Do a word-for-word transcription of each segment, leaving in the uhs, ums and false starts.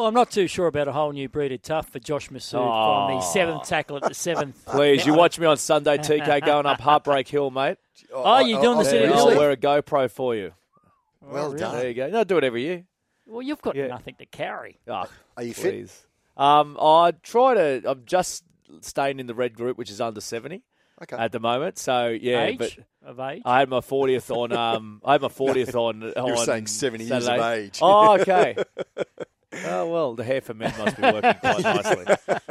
Well, I'm not too sure about a whole new breed of tough for Josh Masood Oh. from the seventh tackle at the seventh. Please, you watch me on Sunday, T K, going up Heartbreak Hill, mate. Oh, you're doing the City Yeah, to I'll Surf? wear a GoPro for you. Well really? done. There you go. No, do it every year. Well, you've got Yeah. nothing to carry. Oh, Are you fit? please. Um, I try to. I'm just staying in the red group, which is under seventy Okay. at the moment. So yeah, age? but Of age? I had my fortieth on. Um, I had my fortieth on. You're on saying seventy years of Saturday. age. Oh, okay. Oh well, the hair for men must be working quite nicely.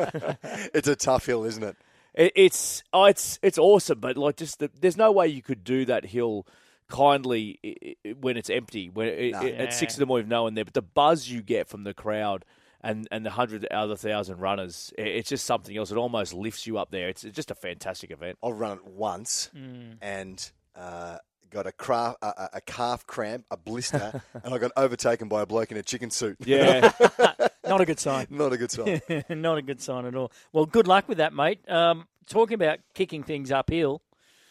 It's a tough hill, isn't it? It, it's oh, it's it's awesome, but like just the, there's no way you could do that hill kindly i- i- when it's empty. When it, No. it- Yeah. at six in the morning, no one there, but the buzz you get from the crowd and and the hundred other thousand runners, i- it's just something else. It almost lifts you up there. It's just a fantastic event. I've run it once Mm. and uh, got a, cra- a, a- a calf cramp, a blister, and I got overtaken by a bloke in a chicken suit. Yeah, Not a good sign. Not a good sign. Not a good sign at all. Well, good luck with that, mate. Um, talking about kicking things uphill,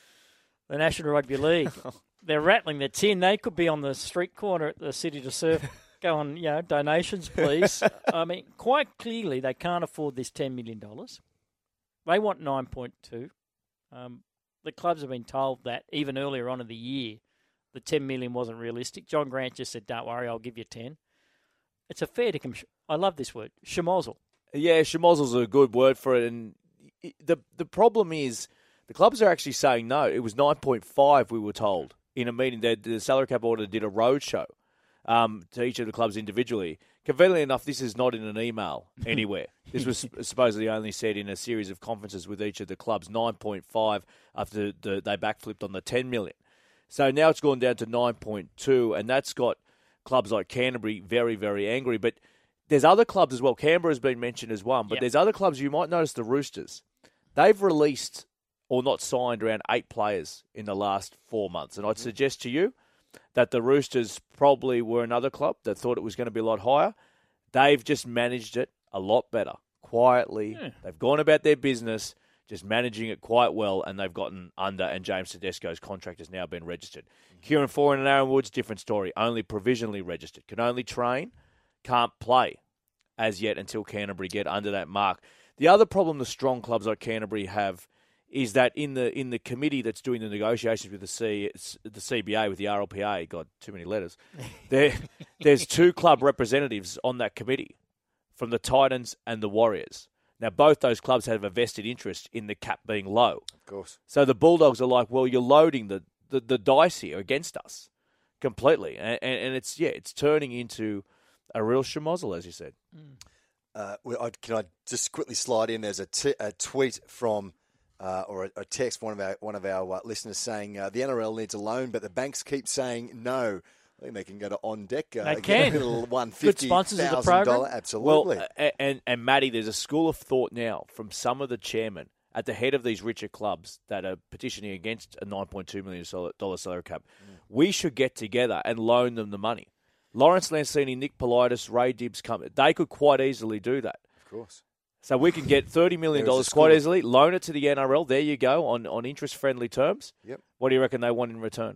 the National Rugby League, they're rattling their tin. They could be on the street corner at the City to Surf going, you know, donations, please. I mean, quite clearly they can't afford this ten million dollars. They want nine point two. Um, the clubs have been told that even earlier on in the year, the ten million dollars wasn't realistic. John Grant just said, don't worry, I'll give you ten. It's a fair to... I love this word, schmozzle. yeah. Schmozzle's a good word for it, and i- the the problem is the clubs are actually saying no. It was nine point five. We were told in a meeting that the salary cap order did a roadshow um, to each of the clubs individually. Conveniently enough, this is not in an email anywhere. This was supposedly only said in a series of conferences with each of the clubs. nine point five after the, they backflipped on the ten million. So now it's gone down to nine point two, and that's got clubs like Canterbury very, very angry. But there's other clubs as well. Canberra has been mentioned as one, but Yep. there's other clubs. You might notice the Roosters. They've released or not signed around eight players in the last four months. And I'd suggest to you that the Roosters probably were another club that thought it was going to be a lot higher. They've just managed it a lot better, quietly. Yeah. They've gone about their business, just managing it quite well, and they've gotten under, and James Tedesco's contract has now been registered. Mm-hmm. Kieran Foran and Aaron Woods, different story, only provisionally registered. Can only train, can't play as yet until Canterbury get under that mark. The other problem the strong clubs like Canterbury have is that in the in the committee that's doing the negotiations with the C, the C B A, with the R L P A, God, too many letters, there, there's two club representatives on that committee from the Titans and the Warriors. Now, both those clubs have a vested interest in the cap being low. Of course. So the Bulldogs are like, well, you're loading the, the, the dice here against us completely. And, and, and it's, yeah, it's turning into a real schmozzle, as you said. Uh, well, I, can I just quickly slide in? There's a, t- a tweet from, uh, or a, a text from one of our one of our uh, listeners saying uh, the N R L needs a loan, but the banks keep saying no. I think they can go to On Deck. Uh, They get can. a little one Good fifty sponsors of the thousand program. dollars. Absolutely. Well, a- and, and Matty, there's a school of thought now from some of the chairmen at the head of these richer clubs that are petitioning against a nine point two million dollars salary cap. Mm. We should get together and loan them the money. Lawrence Lancini, Nick Politis, Ray Dibbs, come. They could quite easily do that. of course. So we can get thirty million dollars There is a school quite of- easily, loan it to the N R L. There you go, on, on interest-friendly terms. Yep. What do you reckon they want in return?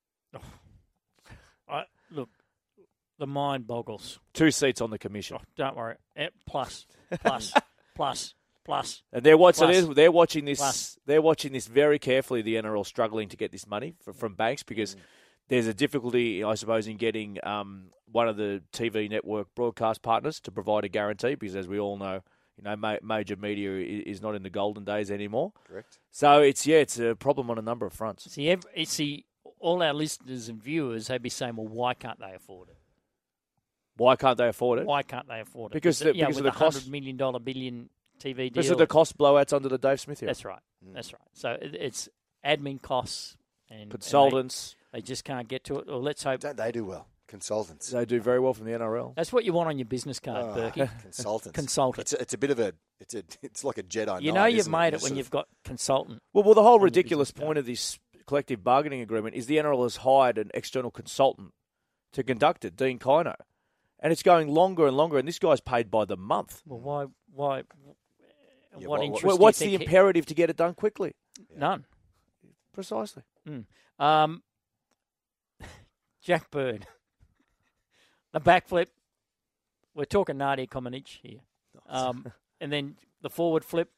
I, look, the mind boggles. Two seats on the commission. Oh, don't worry. Eh, Plus, plus, plus, plus. And they're watching. Plus. So they're, they're watching this. Plus. They're watching this very carefully. The N R L struggling to get this money from, from banks because Mm. there's a difficulty, I suppose, in getting um, one of the T V network broadcast partners to provide a guarantee. Because as we all know, you know, ma- major media i- is not in the golden days anymore. Correct. So it's yeah, it's a problem on a number of fronts. See, every, see, all our listeners and viewers, they'd be saying, well, why can't they afford it? Why can't they afford it? Why can't they afford it? Because With the- yeah, because of with the a cost- hundred million dollar billion T V deal. Because of the cost blowouts under the Dave Smith era. That's right. That's right. So it, it's admin costs and Consultants. And they, they just can't get to it. Or let's hope Don't they do well? Consultants. They do very well from the N R L. that's what you want on your business card, Oh, Berkey. consultants. Consultant. It's a, it's a bit of a it's a it's like a Jedi. You Knight, know you've isn't made it? it when Sort you've of- got consultant. Well, well, the whole on your ridiculous business point of this collective bargaining agreement is the N R L has hired an external consultant to conduct it, Dean Kino. And it's going longer and longer, and this guy's paid by the month. Well, why? Why? Yeah, what what- interest? Well, do you what's the think he- imperative to get it done quickly? None. Precisely. Um, Jack Bird. The backflip we're talking Nadia Comaneci here. Um, and then the forward flip,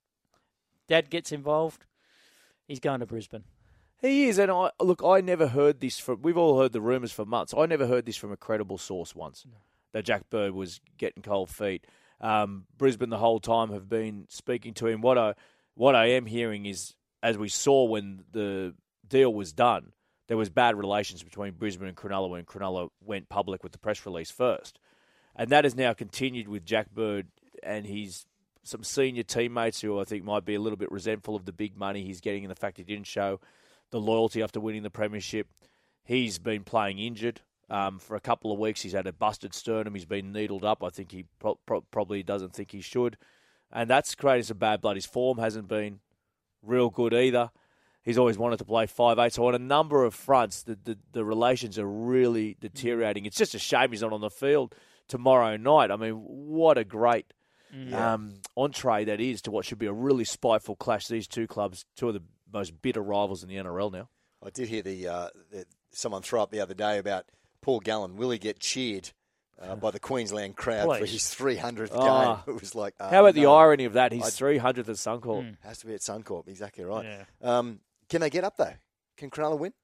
Dad gets involved. He's going to Brisbane. He is, and I look, I never heard this from, we've all heard the rumours for months. I never heard this from a credible source once, no. that Jack Bird was getting cold feet. Um, Brisbane the whole time have been speaking to him. What I, what I am hearing is, as we saw when the deal was done, there was bad relations between Brisbane and Cronulla when Cronulla went public with the press release first. And that has now continued with Jack Bird and his some senior teammates who I think might be a little bit resentful of the big money he's getting and the fact he didn't show the loyalty after winning the premiership. He's been playing injured um, for a couple of weeks. He's had a busted sternum. He's been needled up. I think he pro- pro- probably doesn't think he should. And that's creating some bad blood. His form hasn't been real good either. He's always wanted to play five eight. So on a number of fronts, the, the, the relations are really deteriorating. It's just a shame he's not on the field tomorrow night. I mean, what a great yeah. um, entree that is to what should be a really spiteful clash. These two clubs, two of the most bitter rivals in the N R L now. I did hear the, uh, the someone throw up the other day about Paul Gallen. Will he get cheered uh, by the Queensland crowd Please. for his three hundredth Oh. game? It was like, uh, How about no, the irony of that? He's I- three hundredth at Suncorp. Mm. Has to be at Suncorp. Exactly right. Yeah. Um, can they get up though? Can Cronulla win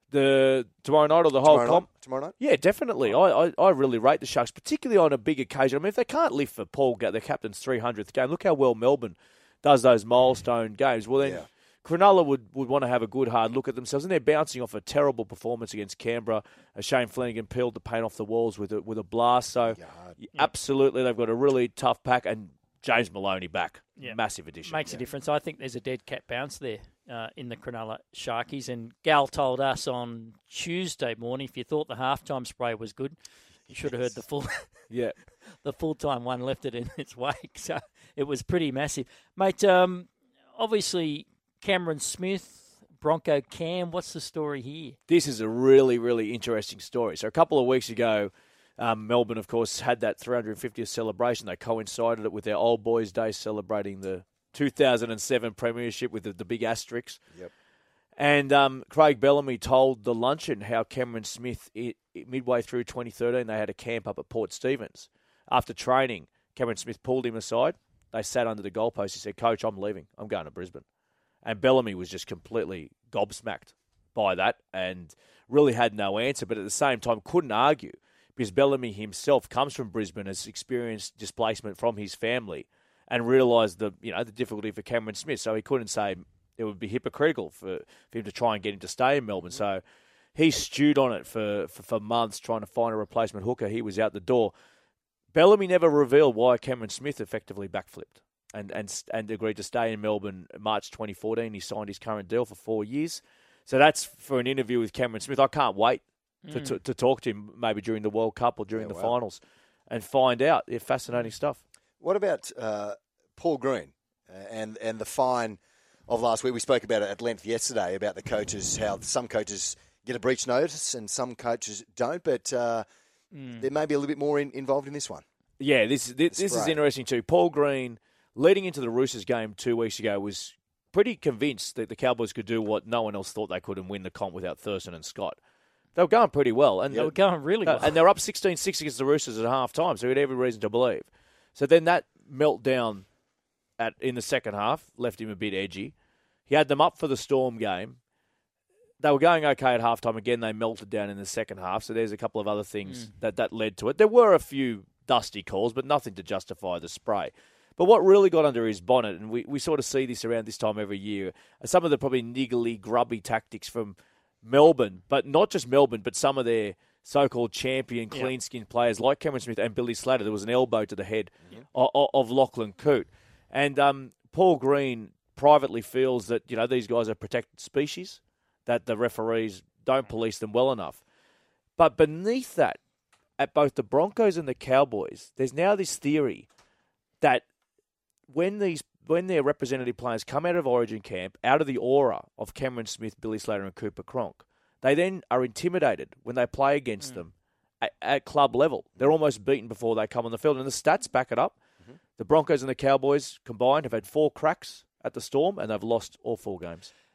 The tomorrow night or the whole tomorrow comp? night? Tomorrow night? Yeah, definitely. I, I, I really rate the Sharks, particularly on a big occasion. I mean, if they can't lift for Paul, Ga- the captain's three hundredth game, look how well Melbourne does those milestone games. Well, then Yeah. Cronulla would, would want to have a good hard look at themselves, and they're bouncing off a terrible performance against Canberra. Uh, Shane Flanagan peeled the paint off the walls with a, with a blast. So, Yeah. absolutely, they've got a really tough pack, and James Maloney back. Yeah. Massive addition. Makes yeah. a difference. I think there's a dead cat bounce there uh, in the Cronulla Sharkies. And Gal told us on Tuesday morning, if you thought the halftime spray was good, you should have heard the full Yeah. the full time one left it in its wake. So it was pretty massive. Mate, um, obviously Cameron Smith, Bronco Cam, what's the story here? This is a really, really interesting story. So a couple of weeks ago, um, Melbourne, of course, had that three hundred fiftieth celebration. They coincided it with their Old Boys Day celebrating the two thousand seven premiership with the, the big asterisks. Yep. And um, Craig Bellamy told the luncheon how Cameron Smith, it, it, midway through twenty thirteen, they had a camp up at Port Stephens. After training, Cameron Smith pulled him aside. They sat under the goalpost. He said, "Coach, I'm leaving. I'm going to Brisbane." And Bellamy was just completely gobsmacked by that and really had no answer, but at the same time couldn't argue because Bellamy himself comes from Brisbane, has experienced displacement from his family and realised the you know the difficulty for Cameron Smith. So he couldn't say it would be hypocritical for, for him to try and get him to stay in Melbourne. So he stewed on it for, for, for months trying to find a replacement hooker. He was out the door. Bellamy never revealed why Cameron Smith effectively backflipped and, and, and agreed to stay in Melbourne in March twenty fourteen. He signed his current deal for four years. So that's for an interview with Cameron Smith. I can't wait to, Mm. to, to talk to him maybe during the World Cup or during Yeah, the wow. finals and find out. Yeah, fascinating stuff. What about uh, Paul Green uh, and and the fine of last week? We spoke about it at length yesterday about the coaches, how some coaches get a breach notice and some coaches don't, but uh, Mm. there may be a little bit more in, involved in this one. Yeah, this this, this is spray. interesting too. Paul Green, leading into the Roosters game two weeks ago, was pretty convinced that the Cowboys could do what no one else thought they could and win the comp without Thurston and Scott. They were going pretty well. And They were going really well. And they're up sixteen six against the Roosters at half time, so he had every reason to believe. So then that meltdown at in the second half left him a bit edgy. He had them up for the Storm game. They were going okay at halftime. Again, they melted down in the second half. So there's a couple of other things Mm. that, that led to it. There were a few dusty calls, but nothing to justify the spray. But what really got under his bonnet, and we, we sort of see this around this time every year, are some of the probably niggly, grubby tactics from Melbourne, but not just Melbourne, but some of their so-called champion, Yeah. clean-skinned players like Cameron Smith and Billy Slater. There was an elbow to the head of, of Lachlan Coote. And um, Paul Green privately feels that, you know, these guys are protected species, that the referees don't police them well enough. But beneath that, at both the Broncos and the Cowboys, there's now this theory that when these when their representative players come out of Origin camp, out of the aura of Cameron Smith, Billy Slater and Cooper Cronk, they then are intimidated when they play against mm. them at, at club level. They're almost beaten before they come on the field. And the stats back it up. Mm-hmm. The Broncos and the Cowboys combined have had four cracks at the Storm, and they've lost all four games.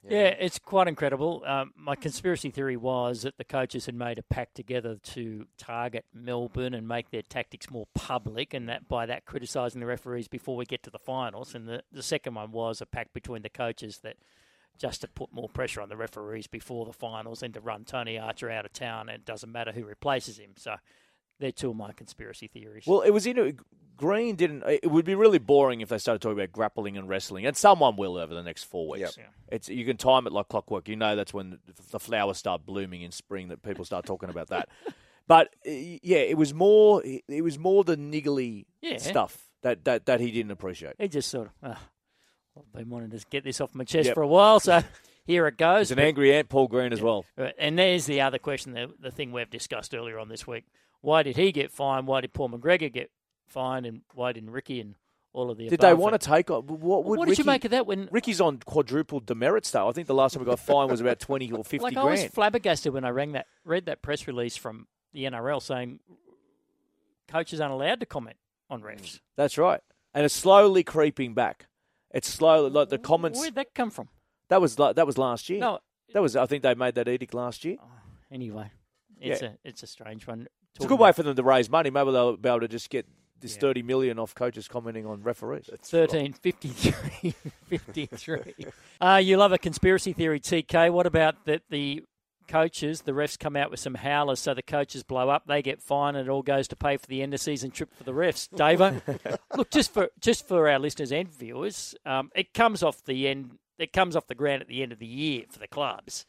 Yeah, it's quite incredible. Um, my conspiracy theory was that the coaches had made a pact together to target Melbourne and make their tactics more public, and that by that criticising the referees before we get to the finals. And the, the second one was a pact between the coaches that just to put more pressure on the referees before the finals and to run Tony Archer out of town, and it doesn't matter who replaces him. So they're two of my conspiracy theories. Well, it was in Green didn't. It would be really boring if they started talking about grappling and wrestling, and someone will over the next four weeks. Yep. Yeah. It's you can time it like clockwork. You know that's when the flowers start blooming in spring that people start talking about that. But yeah, it was more. It was more the niggly Yeah. stuff that, that, that he didn't appreciate. He just sort of, oh, I've been wanting to get this off my chest Yep. for a while, so here it goes. He's an angry ant, Paul Green as well. And there's the other question, the, the thing we've discussed earlier on this week. Why did he get fined? Why did Paul McGregor get fined? And why didn't Ricky and all of the Did above? they want to take on? What, would what Ricky, did you make of that when... Ricky's on quadrupled demerits, though. I think the last time we got fined was about twenty or fifty like grand. I was flabbergasted when I rang that, read that press release from the N R L saying coaches aren't allowed to comment on refs. That's right. And it's slowly creeping back. It's slowly, like the comments... Where'd that come from? That was like, that was last year. No. That was, I think they made that edict last year. Oh, anyway, it's Yeah. a it's a strange one. It's a good way for them to raise money. Maybe they'll be able to just get this Yeah. thirty million off coaches commenting on referees. thirteen fifty-three fifty-three. Uh, you love a conspiracy theory, T K. What about that the coaches, the refs come out with some howlers so the coaches blow up, they get fined, and it all goes to pay for the end of season trip for the refs? Davo, look, just for just for our listeners and viewers, um, it comes off the end. It comes off the ground at the end of the year for the clubs.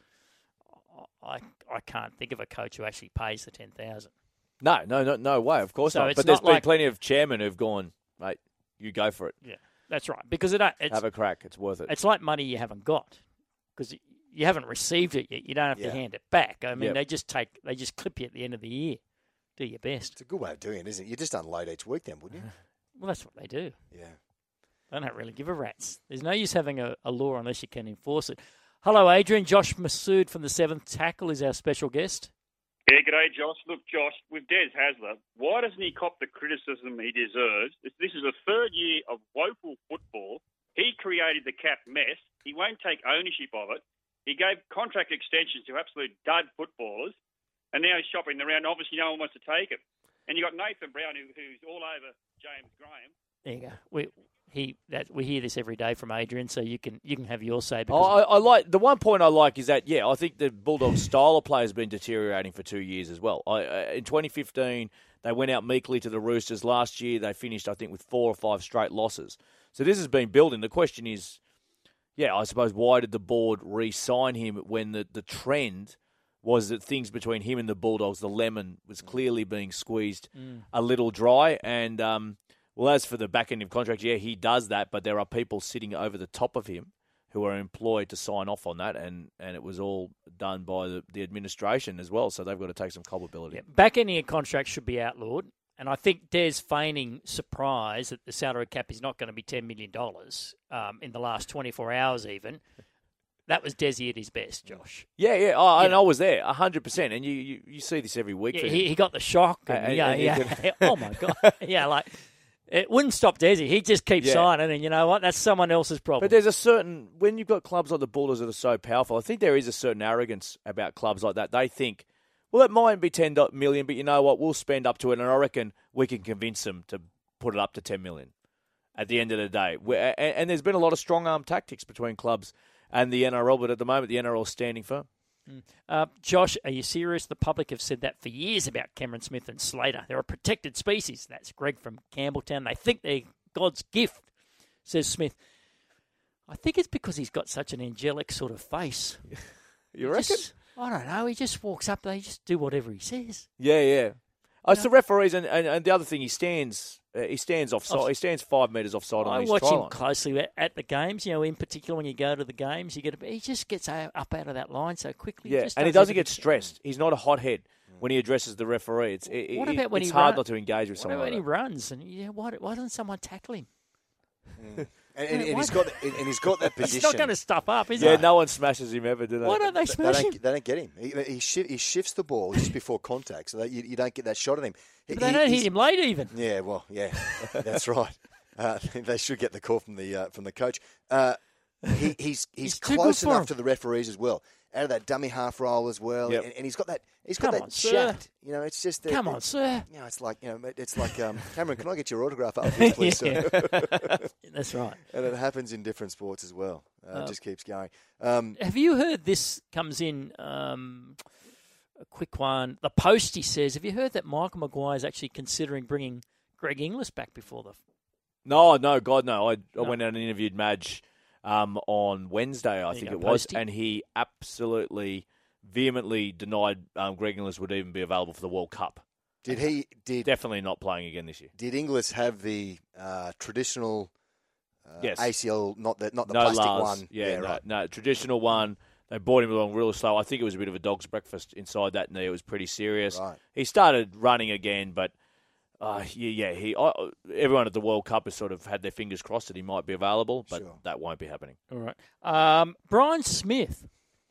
I I can't think of a coach who actually pays the ten thousand. No, no, no, no way. Of course So not. it's But there's not been like- plenty of chairmen who've gone, mate, you go for it. Yeah, that's right. Because it it's Have a crack. It's worth it. it's like money you haven't got because you haven't received it yet. You don't have Yeah. to hand it back. I mean, Yep. they just take they just clip you at the end of the year. Do your best. It's a good way of doing it, isn't it? You just unload each week then, wouldn't you? Well, that's what they do. Yeah. They don't really give a rat's. There's no use having a, a law unless you can enforce it. Hello, Adrian. Josh Masood from the Seventh Tackle is our special guest. Yeah, g'day, Josh. Look, Josh, with Des Hasler, why doesn't he cop the criticism he deserves? This this is the third year of woeful football. He created the cap mess. He won't take ownership of it. He gave contract extensions to absolute dud footballers, and now he's shopping around. Obviously, no one wants to take him. And you got Nathan Brown, who, who's all over James Graham. There you go. We he that we hear this every day from Adrian, so you can you can have your say. Oh, Because I, I like the one point I like is that yeah, I think the Bulldogs' style of play has been deteriorating for two years as well. I, uh, in twenty fifteen, they went out meekly to the Roosters. Last year, they finished I think with four or five straight losses. So this has been building. The question is, yeah, I suppose why did the board re-sign him when the the trend was that things between him and the Bulldogs, the lemon was clearly being squeezed Mm. a little dry. And, um, well, as for the back end of contract, yeah, he does that, but there are people sitting over the top of him who are employed to sign off on that, and, and it was all done by the, the administration as well, so they've got to take some culpability. yeah, back ending a contract should be outlawed. And I think Des feigning surprise that the salary cap is not going to be ten million dollars um, in the last twenty-four hours even. That was Desi at his best, Josh. Yeah, yeah, oh, and Yeah. I was there, one hundred percent, and you, you, you see this every week Yeah, for him. he, he got the shock. And, And- yeah, and he yeah. can- oh, my God. Yeah, like, it wouldn't stop Desi. He'd just keep Yeah. signing, and you know what? That's someone else's problem. But there's a certain, when you've got clubs like the Bulldogs that are so powerful, I think there is a certain arrogance about clubs like that. They think, well, it might be ten million, but you know what? We'll spend up to it, and I reckon we can convince them to put it up to ten million at the end of the day. We're, and, and there's been a lot of strong arm tactics between clubs and the N R L, but at the moment, the N R L is standing firm. Uh, Josh, are you serious? The public have said that for years about Cameron Smith and Slater. They're a protected species. That's Greg from Campbelltown. They think they're God's gift, says Smith. I think it's because he's got such an angelic sort of face. You He reckon? just- I don't know. He just walks up. They just do whatever he says. Yeah, yeah. Oh, it's the referees, and, and, and the other thing, he stands uh, he stands offside. Off- He stands five metres offside on I his watch try him line. closely at, at the games. You know, in particular when you go to the games, you get a, he just gets a- up out of that line so quickly. Yeah, just and he does doesn't get everything. stressed. He's not a hothead when he addresses the referee. It's it, What it- about when it's he hard run- not to engage with What someone about like when he that. runs? And yeah, why, why doesn't someone tackle him? And, and, Wait, and he's what? got and and he's got that position. He's not going to stuff up, is Yeah, he? no one smashes him ever, do they? Why don't they They smash him? don't, they don't get him. He, he, shi- he shifts the ball just before contact, so that you, you don't get that shot at him. But they He- don't he's- hit him late even. Yeah, well, yeah, that's right. Uh, they should get the call from the uh, from the coach. Uh, he, he's he's, He's too close good for enough him. to the referees as well. Out of that dummy half roll as well, Yep. and, and he's got that he's got Come that on, sir. chat. You know, it's just that, Come on, sir. You know, it's like you know, it's like um, Cameron. Can I get your autograph after this, please, sir? That's right. And it happens in different sports as well. Uh, Uh, it just keeps going. Um, Have you heard this comes in? Um, a quick one. The Postie says, have you heard that Michael Maguire is actually considering bringing Greg Inglis back before the... No, no, God, no. I, I No. went out and interviewed Madge um, on Wednesday, I There you think go, it was, Posty. and he absolutely, vehemently denied um, Greg Inglis would even be available for the World Cup. did he did Definitely not playing again this year. did Inglis have the uh, traditional uh, Yes. A C L, not the not the no plastic Lars. one? Yeah, no, right. no, traditional one. They brought him along real slow. I think it was a bit of a dog's breakfast inside that knee. It was pretty serious. Right. He started running again, but uh, yeah, yeah, he. I, everyone at the World Cup has sort of had their fingers crossed that he might be available, but Sure. that won't be happening. All right. Um, Brian Smith.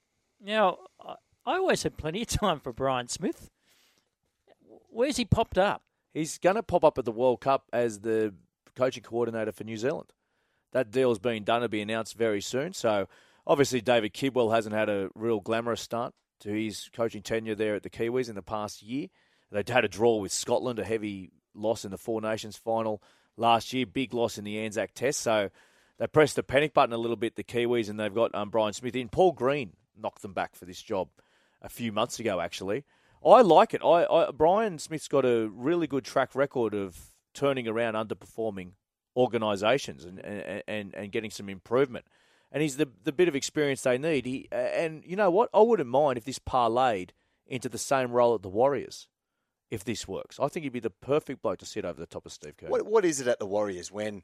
Now, I, I always had plenty of time for Brian Smith. Where's he popped up? He's going to pop up at the World Cup as the coaching coordinator for New Zealand. That deal's being done to be announced very soon. So, obviously, David Kidwell hasn't had a real glamorous start to his coaching tenure there at the Kiwis in the past year. They had a draw with Scotland, a heavy loss in the Four Nations final last year, big loss in the Anzac Test. So, they pressed the panic button a little bit, the Kiwis, and they've got um, Brian Smith in. Paul Green knocked them back for this job a few months ago, actually. I like it. I, I Brian Smith's got a really good track record of turning around underperforming organisations and, and, and, and getting some improvement. And he's the the bit of experience they need. He And you know what? I wouldn't mind if this parlayed into the same role at the Warriors, if this works. I think he'd be the perfect bloke to sit over the top of Steve Kerr. What what is it at the Warriors when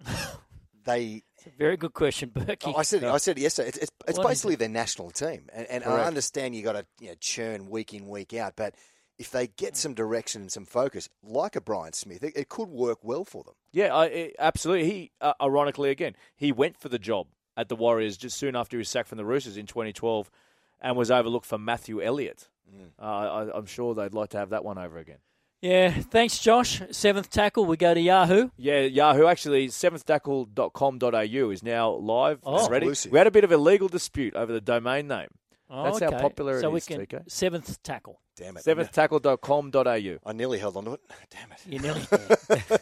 they? It's a very good question, Berkey. Oh, I said I said it yesterday. It's it's, it's What is basically their national team, and, and I Correct. understand you got to you know, churn week in week out, but if they get some direction and some focus, like a Brian Smith, it, it could work well for them. Yeah, I, I- absolutely. He, uh, ironically, again, he went for the job at the Warriors just soon after he was sacked from the Roosters in twenty twelve and was overlooked for Matthew Elliott. Uh, I, I'm sure they'd like to have that one over again. Yeah, thanks, Josh. Seventh tackle, we go to Yahoo. Yeah, Yahoo, actually, seventh tackle dot com dot a u is now live Oh. and ready. Exclusive. We had a bit of a legal dispute over the domain name. Oh, That's how okay. popular it so we is, can, T K. Seventh tackle. Damn it! seventh tackle dot com dot a u. I nearly held on to it. Damn it! You nearly did.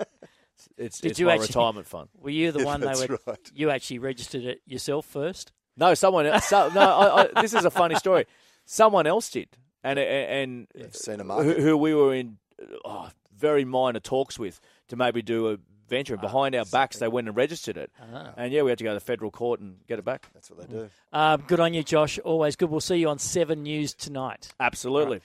It's, Did it's you my actually- retirement fund. Were you the one they That's were? right. You actually registered it yourself first? No, someone else. So, no, I, I, this is a funny story. Someone else did, and and They've seen a who, market. who we were in oh, very minor talks with to maybe do a venture. Behind our backs, they went and registered it, Ah. and yeah, we had to go to the federal court and get it back. That's what they do. Um, good on you, Josh. Always good. We'll see you on Seven News tonight. Absolutely.